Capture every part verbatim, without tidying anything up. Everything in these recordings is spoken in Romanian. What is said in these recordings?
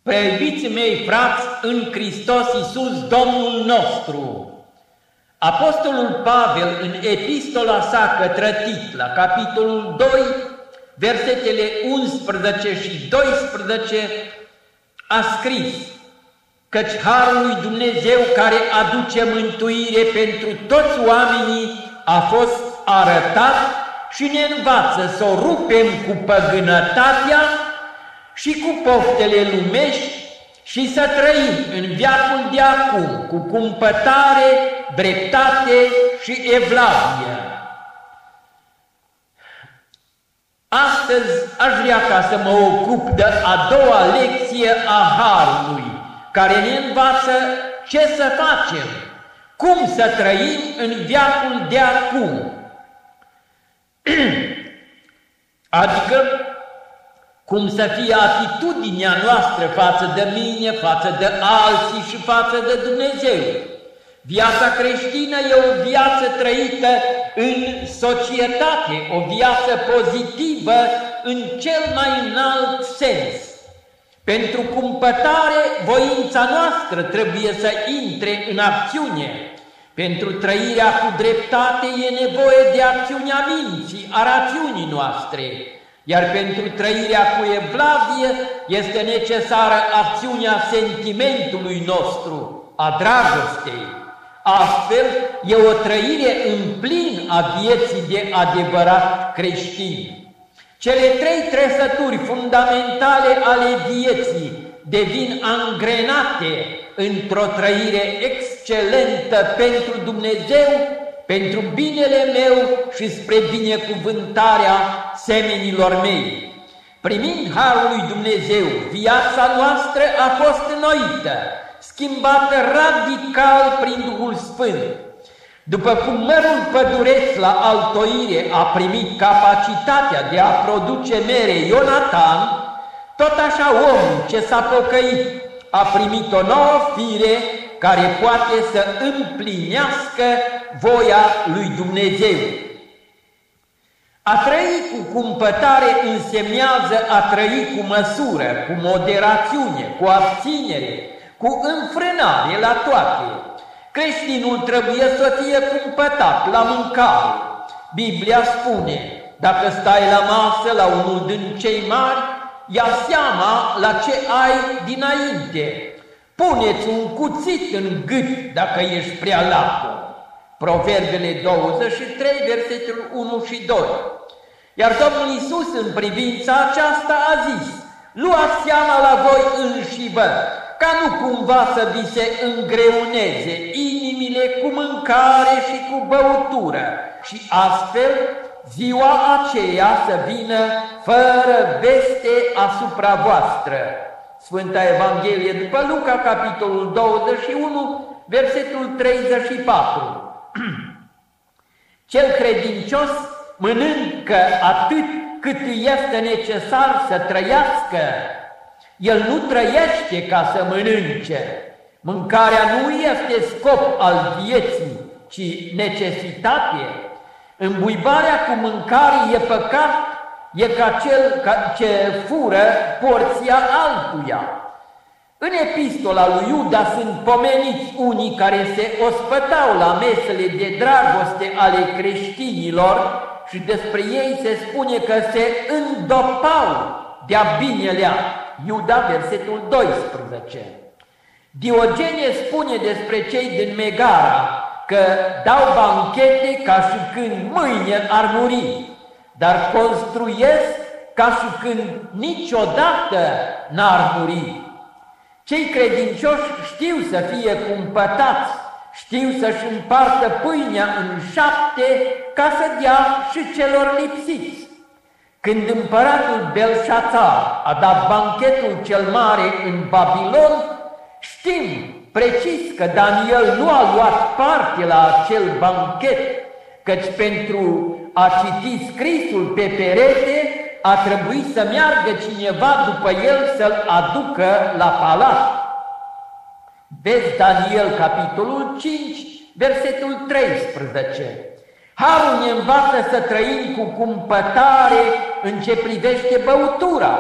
Preiubiții mei frați în Hristos Iisus Domnul nostru, Apostolul Pavel în epistola sa către Tit, la capitolul doi, versetele unsprezece și doisprezece, a scris: căci harul lui Dumnezeu care aduce mântuire pentru toți oamenii a fost arătat și ne învață să o rupem cu păgânătatea și cu poftele lumești și să trăim în veacul de acum cu cumpătare, dreptate și evlavie. Astăzi aș vrea ca să mă ocup de a doua lecție a harului, care ne învață ce să facem, cum să trăim în veacul de acum. Adică cum să fie atitudinea noastră față de mine, față de alții și față de Dumnezeu. Viața creștină e o viață trăită în societate, o viață pozitivă în cel mai înalt sens. Pentru cumpătare, voința noastră trebuie să intre în acțiune. Pentru trăirea cu dreptate e nevoie de acțiunea minții, a rațiunii noastre. Iar pentru trăirea cu evlavie este necesară acțiunea sentimentului nostru, a dragostei. Astfel, e o trăire în plin a vieții de adevărat creștin. Cele trei trăsături fundamentale ale vieții devin angrenate într-o trăire excelentă pentru Dumnezeu, pentru binele meu și spre binecuvântarea semenilor mei. Primind harul lui Dumnezeu, viața noastră a fost înnoită, schimbată radical prin Duhul Sfânt. După cum mărul pădureț la altoire a primit capacitatea de a produce mere Ionatan, tot așa omul ce s-a pocăit a primit o nouă fire care poate să împlinească voia lui Dumnezeu. A trăi cu cumpătare însemnează a trăi cu măsură, cu moderațiune, cu abținere, cu înfrânare la toate. Creștinul trebuie să fie cumpătat la mâncare. Biblia spune: dacă stai la masă la unul din cei mari, ia seama la ce ai dinainte. Puneți un cuțit în gât dacă ești prea lată. Proverbele douăzeci și trei, versetul unu și doi. Iar Domnul Iisus în privința aceasta a zis: luați seama la voi înșivă, ca nu cumva să vi se îngreuneze inimile cu mâncare și cu băutură, și astfel ziua aceea să vină fără veste asupra voastră. Sfânta Evanghelie după Luca, capitolul douăzeci și unu, versetul treizeci și patru. Cel credincios mănâncă atât cât este necesar să trăiască. El nu trăiește ca să mănânce. Mâncarea nu este scop al vieții, ci necesitate. Îmbuibarea cu mâncare e păcat, e ca cel ce fură porția altuia. În epistola lui Iuda sunt pomeniți unii care se ospătau la mesele de dragoste ale creștinilor și despre ei se spune că se îndopau de-a binelea. Iuda, versetul doisprezece. Diogene spune despre cei din Megara că dau banchete ca și când mâine ar muri, dar construiesc ca și când niciodată n-ar muri. Cei credincioși știu să fie cumpătați, știu să-și împartă pâinea în șapte ca să dea și celor lipsiți. Când împăratul Belșațar a dat banchetul cel mare în Babilon, știm precis că Daniel nu a luat parte la acel banchet, căci pentru a citi scrisul pe perete a trebuit să meargă cineva după el să-l aducă la palat. Vezi Daniel, capitolul cinci, versetul treisprezece. Harul ne învață să trăim cu cumpătare în ce privește băutura.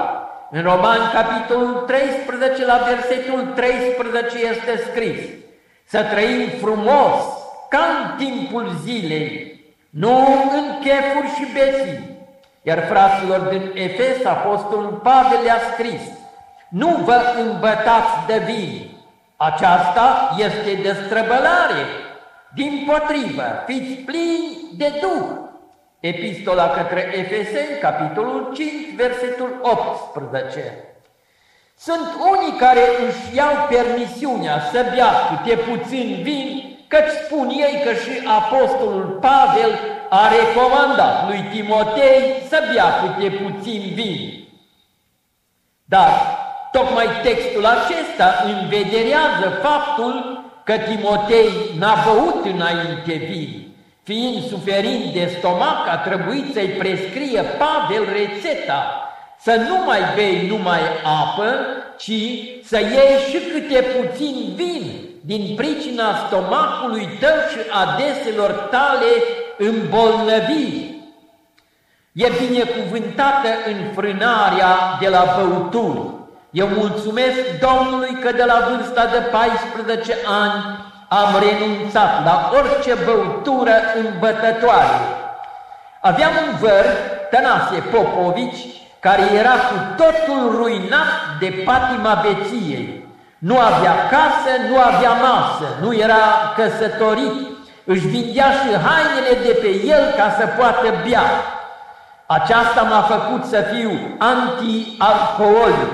În Romani, capitolul treisprezece, la versetul treisprezece este scris: să trăim frumos, ca în timpul zilei, nu în chefuri și beții. Iar fraților din Efes, apostolul Pavel le-a scris: nu vă îmbătați de vin, aceasta este destrăbălare, dimpotrivă, fiți plini de Duh. Epistola către Efeseni, capitolul cinci, versetul optsprezece. Sunt unii care își iau permisiunea să bea câte puțin vin, căci spun ei că și apostolul Pavel a recomandat lui Timotei să bea câte puțin vin. Dar tocmai textul acesta învederează faptul că Timotei n-a băut înainte vin. Fiind suferind de stomac, a trebuit să-i prescrie Pavel rețeta să nu mai bei numai apă, ci să iei și câte puțin vin din pricina stomacului tău și a deselor tale îmbolnăviri. E binecuvântată înfrânarea de la băuturi. Eu mulțumesc Domnului că de la vârsta de paisprezece ani am renunțat la orice băutură îmbătătoare. Aveam un văr, Tănase Popovici, care era cu totul ruinat de patima beției. Nu avea casă, nu avea masă, nu era căsătorit, își vindea și hainele de pe el ca să poată bea. Aceasta m-a făcut să fiu anti-alcoolic.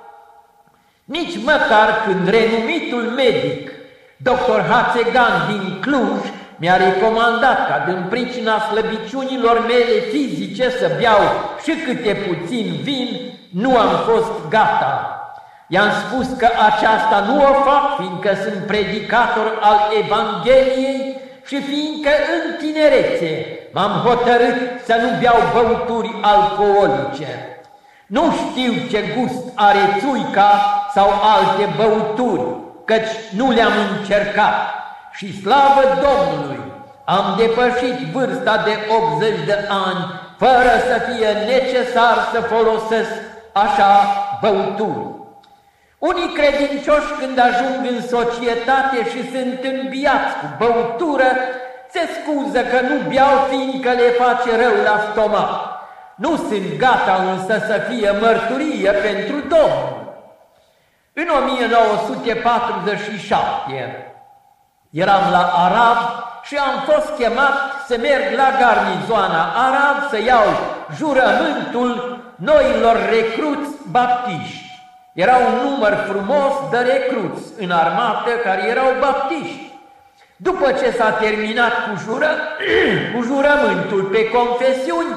Nici măcar când renumitul medic, doctor Hațegan din Cluj, mi-a recomandat ca din pricina slăbiciunilor mele fizice să beau și câte puțin vin, nu am fost gata. I-am spus că aceasta nu o fac, fiindcă sunt predicator al Evangheliei și fiindcă în tinerețe m-am hotărât să nu beau băuturi alcoolice. Nu știu ce gust are țuica sau alte băuturi, căci nu le-am încercat. Și slavă Domnului, am depășit vârsta de optzeci de ani, fără să fie necesar să folosesc așa băuturi. Unii credincioși, când ajung în societate și sunt înbiați cu băutură, se scuză că nu beau fiindcă le face rău la stomac. Nu sunt gata însă să fie mărturie pentru Domnul. În o mie nouă sute patruzeci și șapte eram la Arad și am fost chemat să merg la garnizoana Arad să iau jurământul noilor recruți baptiști. Era un număr frumos de recruți în armată care erau baptiști. După ce s-a terminat cu, jură, cu jurământul pe confesiuni,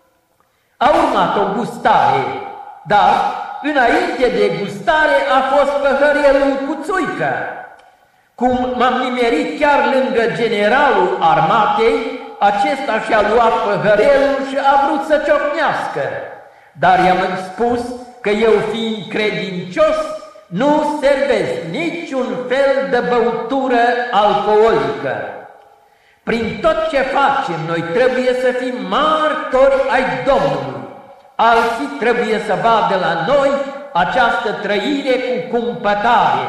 a urmat o gustare, dar înainte de gustare a fost păhărelul cu țuică. Cum m-am nimerit chiar lângă generalul armatei, acesta și-a luat păhărelul și a vrut să ciocnească. Dar i-am spus că eu, fiind credincios, nu servesc niciun fel de băutură alcoolică. Prin tot ce facem, noi trebuie să fim martori ai Domnului. Alții trebuie să vadă la noi această trăire cu cumpătare.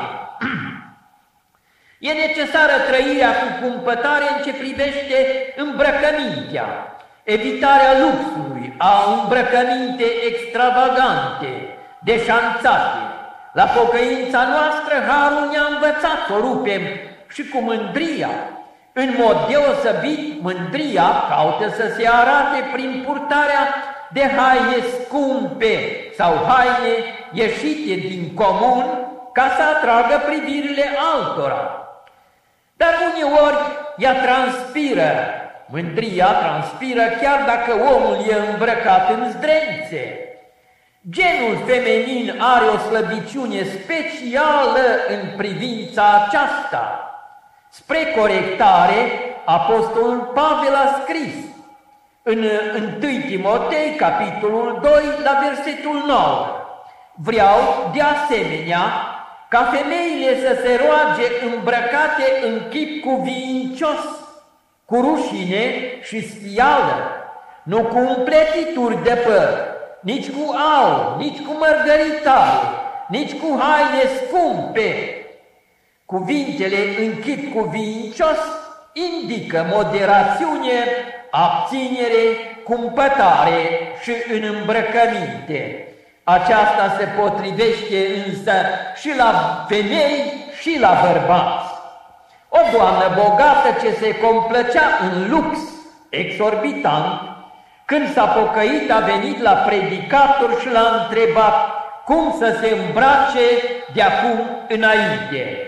E necesară trăirea cu cumpătare în ce privește îmbrăcămintea, evitarea luxului, a îmbrăcăminte extravagante, deșanțate. La pocăința noastră, Harul ne-a învățat să o rupem și cu mândria. În mod deosebit, mândria caută să se arate prin purtarea de haine scumpe sau haine ieșite din comun ca să atragă privirile altora. Dar uneori ea transpiră, mândria transpiră chiar dacă omul e îmbrăcat în zdrențe. Genul feminin are o slăbiciune specială în privința aceasta. Spre corectare, apostolul Pavel a scris în întâi Timotei, capitolul doi, la versetul nouă. Vreau, de asemenea, ca femeile să se roage îmbrăcate în chip cuvincios, cu rușine și spială, nu cu împletituri de păr, nici cu aur, nici cu mărgăritare, nici cu haine scumpe. Cuvintele închid cuvincios indică moderațiune, abținere, cumpătare și în îmbrăcăminte. Aceasta se potrivește însă și la femei și la bărbați. O doamnă bogată ce se complăcea în lux exorbitant, când s-a pocăit, a venit la predicator și l-a întrebat cum să se îmbrace de acum înainte.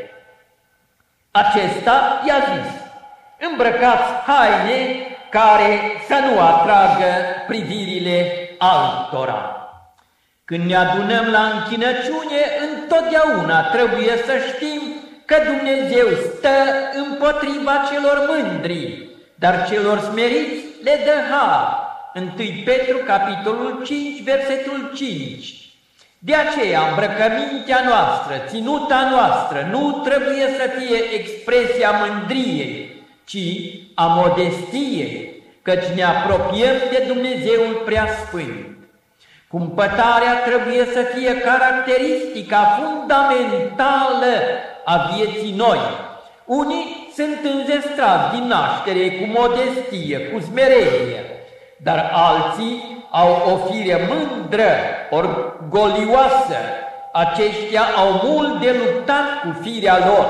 Acesta i-a zis: îmbrăcați haine care să nu atragă privirile altora. Când ne adunăm la închinăciune, întotdeauna trebuie să știm că Dumnezeu stă împotriva celor mândri, dar celor smeriți le dă har. întâi Petru, capitolul cinci, versetul cinci. De aceea, îmbrăcămintea noastră, ținuta noastră, nu trebuie să fie expresia mândriei, ci a modestiei, căci ne apropiem de Dumnezeul Preasfânt. Cumpătarea trebuie să fie caracteristica fundamentală a vieții noi. Unii sunt înzestrați din naștere cu modestie, cu smerenie, dar alții au o fire mândră, orgolioasă. Aceștia au mult de luptat cu firea lor.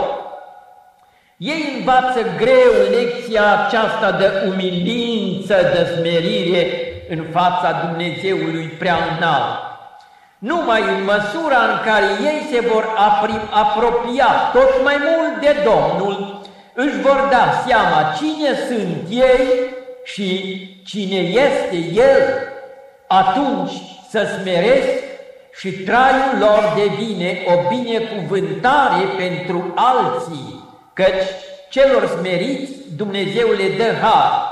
Ei învață greu lecția aceasta de umilință, de smerire în fața Dumnezeului prea înalt. Numai în măsura în care ei se vor apropia tot mai mult de Domnul, își vor da seama cine sunt ei și cine este El. Atunci să smeresc și traiul lor devine o binecuvântare pentru alții, căci celor smeriți Dumnezeu le dă har.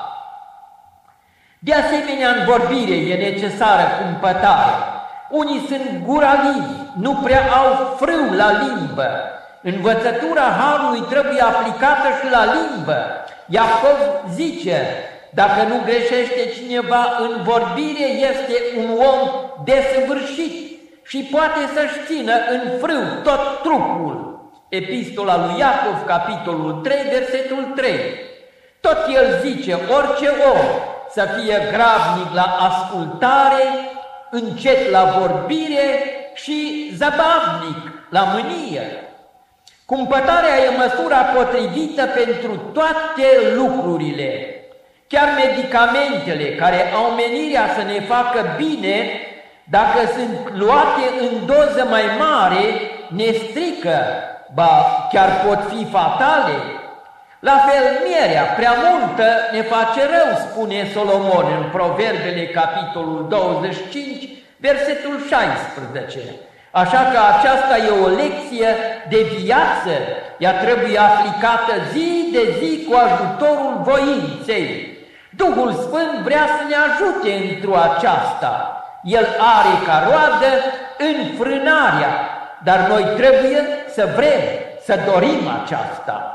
De asemenea, în vorbire e necesară cumpătare. Unii sunt guralivi, nu prea au frâu la limbă. Învățătura harului trebuie aplicată și la limbă. Iacov zice: dacă nu greșește cineva în vorbire, este un om desăvârșit și poate să-și țină în frâu tot trupul. Epistola lui Iacov, capitolul trei, versetul trei. Tot el zice: orice om să fie gravnic la ascultare, încet la vorbire și zabavnic la mânie. Cumpătarea e măsura potrivită pentru toate lucrurile. Chiar medicamentele care au menirea să ne facă bine, dacă sunt luate în doză mai mare, ne strică, ba chiar pot fi fatale. La fel, mierea prea multă ne face rău, spune Solomon în Proverbele, capitolul douăzeci și cinci, versetul șaisprezece. Așa că aceasta e o lecție de viață, ea trebuie aplicată zi de zi cu ajutorul voinței. Duhul Sfânt vrea să ne ajute într-o aceasta. El are ca roadă înfrânarea, dar noi trebuie să vrem, să dorim aceasta.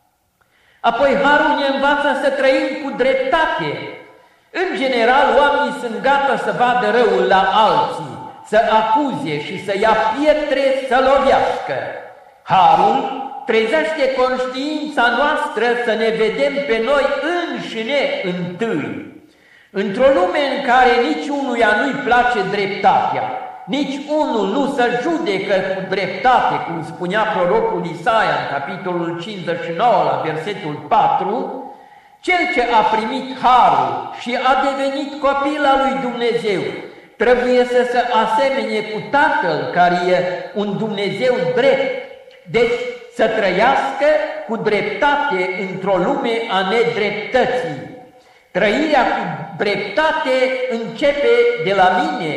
Apoi harul ne învață să trăim cu dreptate. În general, oamenii sunt gata să vadă răul la alții, să acuze și să ia pietre să lovească. Harul trezește conștiința noastră să ne vedem pe noi înșine întâi. Într-o lume în care nici unuia nu-i place dreptatea, nici unul nu se judecă cu dreptate, cum spunea prorocul Isaia în capitolul cincizeci și nouă, la versetul patru, cel ce a primit harul și a devenit copil al lui Dumnezeu trebuie să se asemene cu Tatăl, care e un Dumnezeu drept, deci să trăiască cu dreptate într-o lume a nedreptății. Trăirea cu dreptate începe de la mine.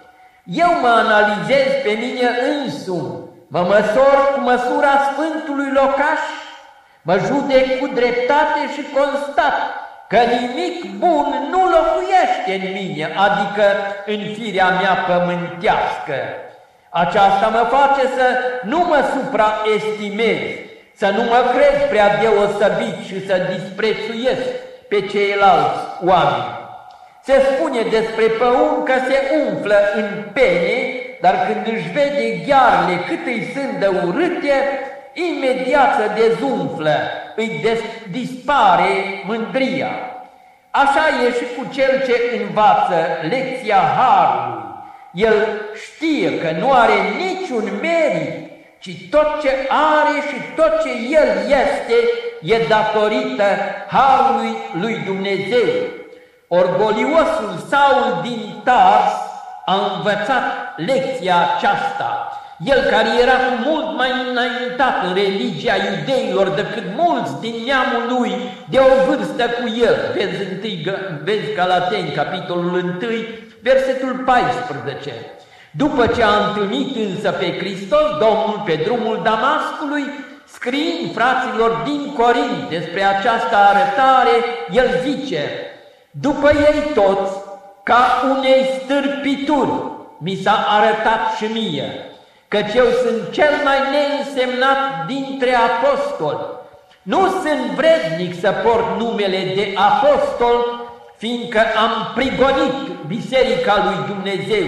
Eu mă analizez pe mine însumi, mă măsor cu măsura Sfântului Locaș, mă judec cu dreptate și constat că nimic bun nu locuiește în mine, adică în firea mea pământească. Aceasta mă face să nu mă supraestimez, să nu mă cred prea deosebit și să disprețuiesc pe ceilalți oameni. Se spune despre păun că se umflă în pene, dar când își vede ghearele cât îi sunt de urâte, imediat se dezumflă, îi des- dispare mândria. Așa e și cu cel ce învață lecția harului. El știe că nu are niciun merit, ci tot ce are și tot ce el este e datorită harului lui Dumnezeu. Orgoliosul Saul din Tars a învățat lecția aceasta. El care era cu mult mai înaintat în religia iudeilor decât mulți din neamul lui de o vârstă cu el. Vezi, întâi, vezi Galateni, capitolul unu, versetul paisprezece. După ce a întâlnit însă pe Hristos, Domnul, pe drumul Damascului, scriind fraților din Corint despre această arătare, el zice: după ei toți, ca unei stârpituri, mi s-a arătat și mie, căci eu sunt cel mai neînsemnat dintre apostoli. Nu sunt vrednic să port numele de apostol, fiindcă am prigonit biserica lui Dumnezeu.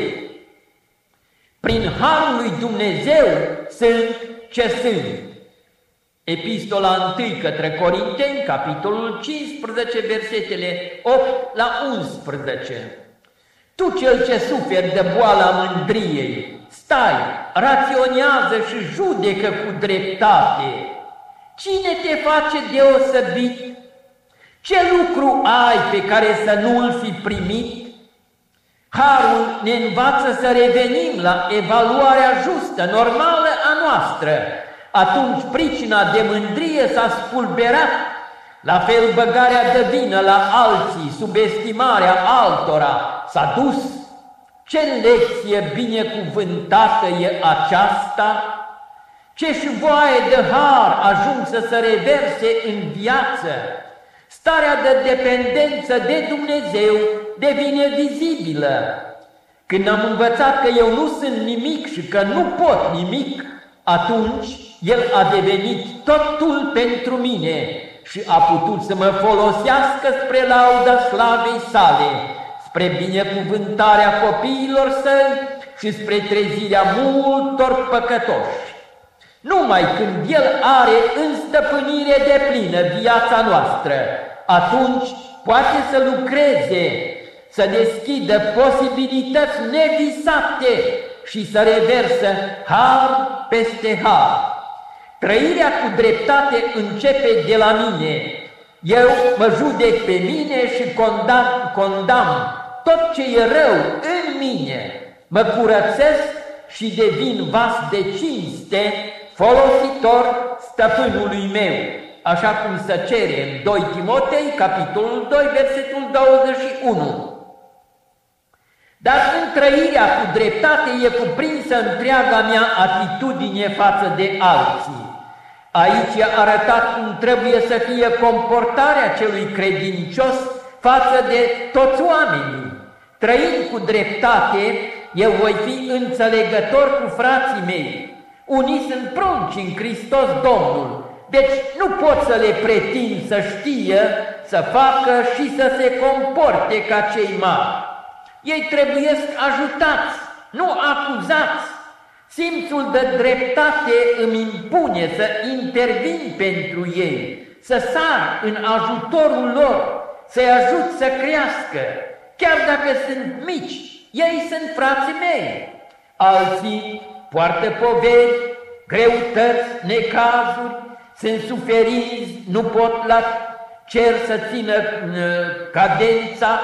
Prin harul lui Dumnezeu sunt ce sunt. Epistola întâi către Corinteni, capitolul cincisprezece, versetele opt la unsprezece. Tu cel ce suferi de boala mândriei, stai, raționează și judecă cu dreptate. Cine te face deosebit? Ce lucru ai pe care să nu-l fi primit? Harul ne învață să revenim la evaluarea justă, normală a noastră. Atunci pricina de mândrie s-a spulberat, la fel băgarea de vină la alții, subestimarea altora s-a dus. Ce lecție binecuvântată e aceasta! Ce șvoaie de har ajung să se reverse în viață! Starea de dependență de Dumnezeu devine vizibilă. Când am învățat că eu nu sunt nimic și că nu pot nimic, atunci El a devenit totul pentru mine și a putut să mă folosească spre lauda slavei sale, spre binecuvântarea copiilor săi și spre trezirea multor păcătoși. Numai când El are în stăpânire deplină viața noastră, atunci poate să lucreze, să deschidă posibilități nevisate și să reversă har peste har. Trăirea cu dreptate începe de la mine. Eu mă judec pe mine și condamn, condamn tot ce e rău în mine. Mă curățesc și devin vas de cinste, folositor stăpânului meu, așa cum se cere în doi Timotei, capitolul doi, versetul douăzeci și unu. Dar în trăirea cu dreptate e cuprinsă întreaga mea atitudine față de alții. Aici e arătat cum trebuie să fie comportarea celui credincios față de toți oamenii. Trăind cu dreptate, eu voi fi înțelegător cu frații mei. Unii sunt prunci în Hristos Domnul, deci nu pot să le pretind să știe, să facă și să se comporte ca cei mari. Ei trebuie ajutați, nu acuzați. Simțul de dreptate îmi impune să intervin pentru ei, să sar în ajutorul lor, să-i ajut să crească. Chiar dacă sunt mici, ei sunt frații mei. Alții poartă poveri, greutăți, necazuri, sunt suferinți, nu pot la cer să țină cadența.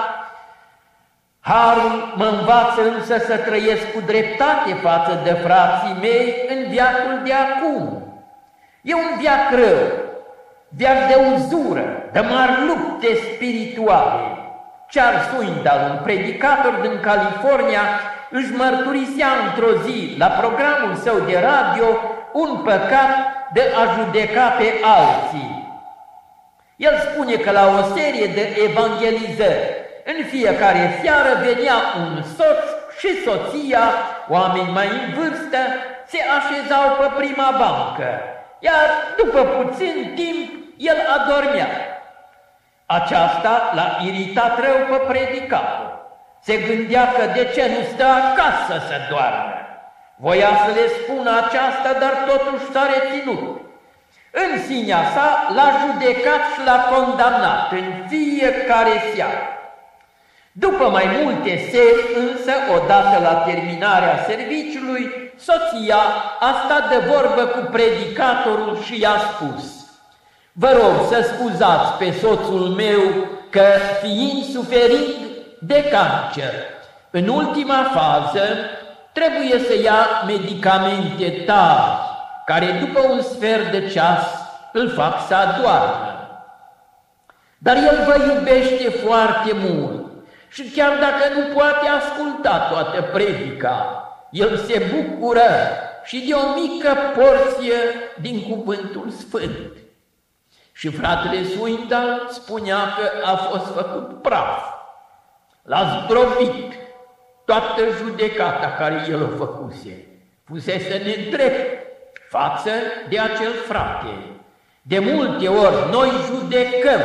Harul mă învață însă să trăiesc cu dreptate față de frații mei în veacul de acum. E un veac rău, veac de uzură, de mari lupte spirituale. Charles Swindoll, un predicator din California, își mărturisea într-o zi la programul său de radio un păcat de a judeca pe alții. El spune că la o serie de evangelizări, în fiecare seară venea un soț și soția, oameni mai în vârstă, se așezau pe prima bancă, iar după puțin timp el adormea. Aceasta l-a iritat rău pe predicator. Se gândea că de ce nu stă acasă să doarmă. Voia să le spună aceasta, dar totuși s-a reținut. În sinea sa l-a judecat și l-a condamnat în fiecare seară. După mai multe seri, însă, odată la terminarea serviciului, soția a stat de vorbă cu predicatorul și i-a spus: vă rog să scuzați pe soțul meu că, fiind suferind de cancer, în ultima fază trebuie să ia medicamente tari, care după un sfert de ceas îl fac să adoarmă. Dar el vă iubește foarte mult și chiar dacă nu poate asculta toată predica, el se bucură și de o mică porție din cuvântul sfânt. Și fratele Swindoll spunea că a fost făcut praf. L-a zdrobit toată judecata care el o făcuse. Fusese nedrept față de acel frate. De multe ori noi judecăm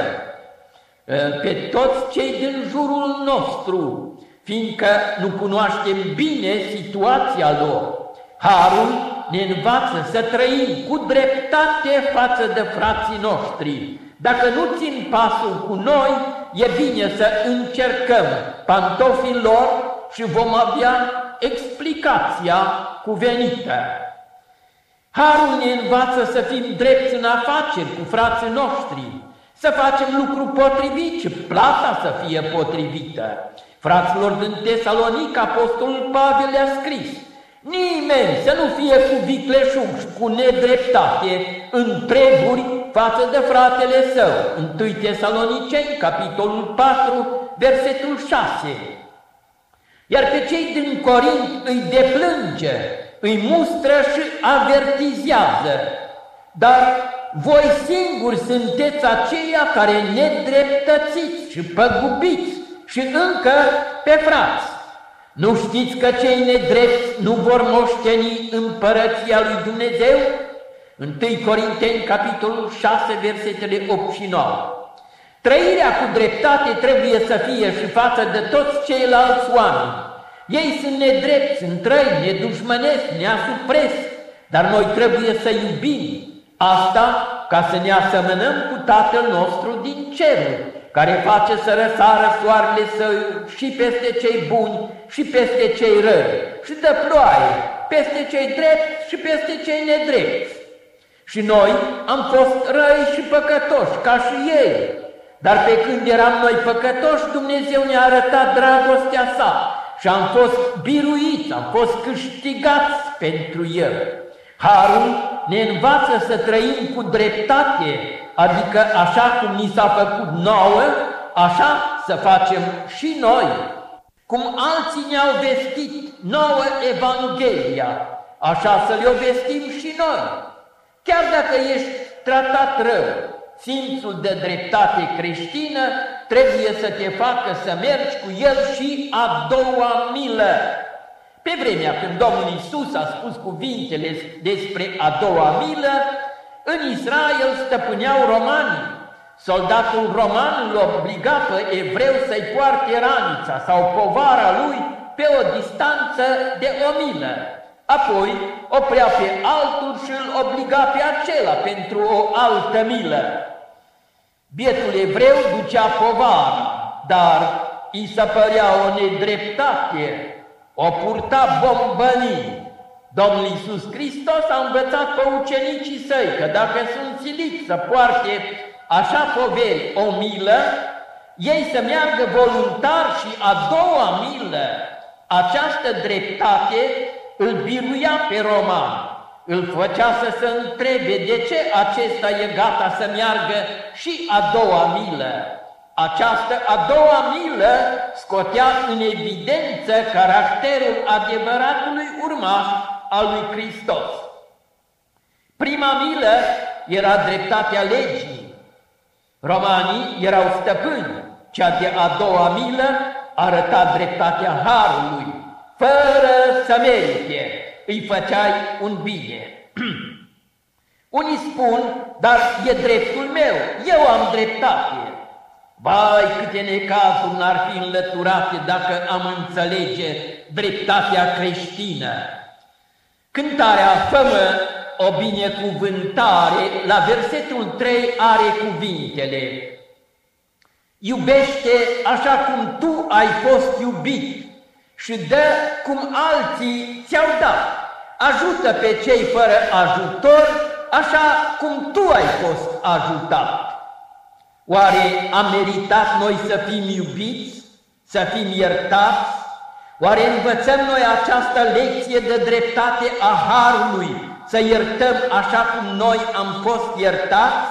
pe toți cei din jurul nostru, fiindcă nu cunoaștem bine situația lor. Harul ne învață să trăim cu dreptate față de frații noștri. Dacă nu țin pasul cu noi, e bine să încercăm pantofii lor și vom avea explicația cuvenită. Harul ne învață să fim drepți în afaceri cu frații noștri, să facem lucru potrivit și plata să fie potrivită. Fraților din Tesalonic, apostolul Pavel le-a scris: nimeni să nu fie cu vicleșug și cu nedreptate în treburi față de fratele său. întâi Tesaloniceni, capitolul patru, versetul șase. Iar pe cei din Corint îi deplânge, îi mustră și avertizează. Dar voi singuri sunteți aceia care nedreptățiți și păgubiți și încă pe frați. Nu știți că cei nedrepți nu vor moșteni împărăția lui Dumnezeu? întâi Corinteni, capitolul șase, versetele opt și nouă. Trăirea cu dreptate trebuie să fie și față de toți ceilalți oameni. Ei sunt nedrepți, sunt răi, ne dușmănesc, ne asupresc, dar noi trebuie să iubim. Asta ca să ne asemănăm cu Tatăl nostru din ceruri, care face să răsară soarele său și peste cei buni și peste cei răi, și dă ploaie peste cei drepți și peste cei nedrepți. Și noi am fost răi și păcătoși, ca și ei, dar pe când eram noi păcătoși, Dumnezeu ne-a arătat dragostea sa și am fost biruiți, am fost câștigați pentru El. Harul ne învață să trăim cu dreptate, adică așa cum ni s-a făcut nouă, așa să facem și noi. Cum alții ne-au vestit nouă Evanghelia, așa să le-o vestim și noi. Chiar dacă ești tratat rău, simțul de dreptate creștină trebuie să te facă să mergi cu El și a doua milă. Pe vremea când Domnul Iisus a spus cuvintele despre a doua milă, în Israel stăpâneau romanii. Soldatul roman îl obliga pe evreu să-i poarte ranița sau povara lui pe o distanță de o milă. Apoi oprea pe altul și îl obliga pe acela pentru o altă milă. Bietul evreu ducea povara, dar îi se părea o nedreptate, o purta bombănii. Domnul Iisus Hristos a învățat pe ucenicii săi că dacă sunt siliți să poarte așa poveri o milă, ei să meargă voluntar și a doua milă. Această dreptate îl biruia pe roman, îl făcea să se întrebe de ce acesta e gata să meargă și a doua milă. Această a doua milă scotea în evidență caracterul adevăratului urmaș al lui Hristos. Prima milă era dreptatea legii. Romanii erau stăpâni. Cea de a doua milă arăta dreptatea harului. Fără să merite, îi făceai un bine. Unii spun, dar e dreptul meu, eu am dreptate. Vai, câte necazuri n-ar fi înlăturate dacă am înțelege dreptatea creștină. Cântarea Fă-mă o binecuvântare, la versetul trei are cuvintele: iubește așa cum tu ai fost iubit și dă cum alții ți-au dat. Ajută pe cei fără ajutor așa cum tu ai fost ajutat. Oare am meritat noi să fim iubiți, să fim iertați? Oare învățăm noi această lecție de dreptate a Harului, să iertăm așa cum noi am fost iertați?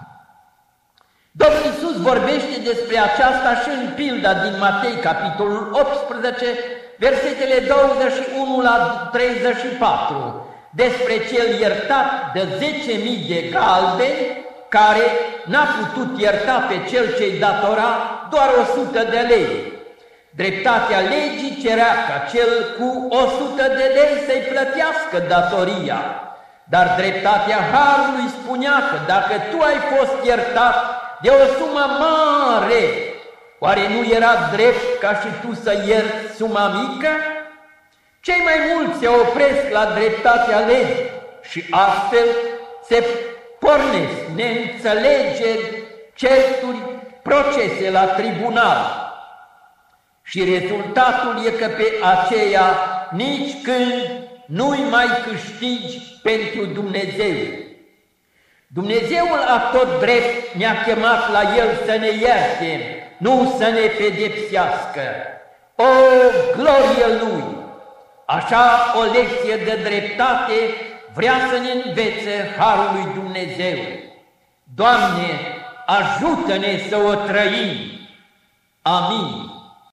Domnul Iisus vorbește despre aceasta și în pilda din Matei, capitolul optsprezece, versetele douăzeci și unu la treizeci și patru, despre cel iertat de zece mii de galbeni, care n-a putut ierta pe cel ce-i datora doar o sută de lei. Dreptatea legii cerea ca cel cu o sută de lei să-i plătească datoria, dar dreptatea Harului spunea că dacă tu ai fost iertat de o sumă mare, oare nu era drept ca și tu să ierți suma mică? Cei mai mulți se opresc la dreptatea legii și astfel se pornesc neînțelegeri, certuri, procese la tribunal. Și rezultatul e că pe aceea nici când nu-i mai câștigi pentru Dumnezeu. Dumnezeul atot drept ne-a chemat la El să ne ierte, nu să ne pedepsească. O glorie Lui! Așa o lecție de dreptate vrea să ne învețe Harul lui Dumnezeu. Doamne, ajută-ne să o trăim! Amin.